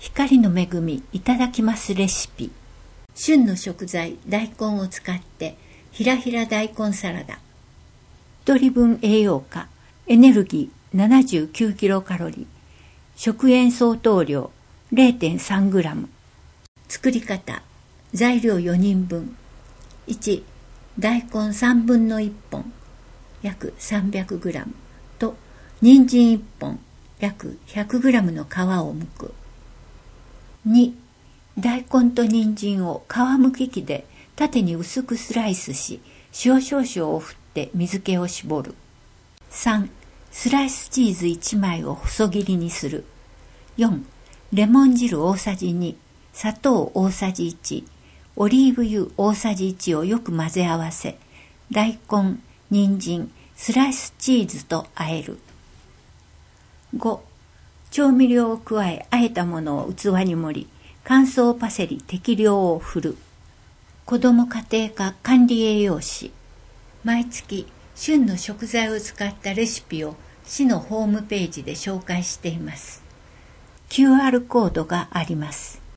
光の恵みいただきますレシピ。旬の食材大根を使ってひらひら大根サラダ。1人分栄養価、エネルギー79キロカロリー、食塩相当量 0.3 グラム。作り方、材料4人分。1、大根3分の1本約300グラムと人参1本約100グラムの皮を剥く。2、大根と人参を皮むき器で縦に薄くスライスし、塩少々を振って水気を絞る。3、スライスチーズ1枚を細切りにする。4、レモン汁大さじ2、砂糖大さじ1、オリーブ油大さじ1をよく混ぜ合わせ、大根、人参、スライスチーズと和える。5、調味料を加え、和えたものを器に盛り、乾燥パセリ適量を振る。子ども家庭科管理栄養士。毎月、旬の食材を使ったレシピを市のホームページで紹介しています。QR コードがあります。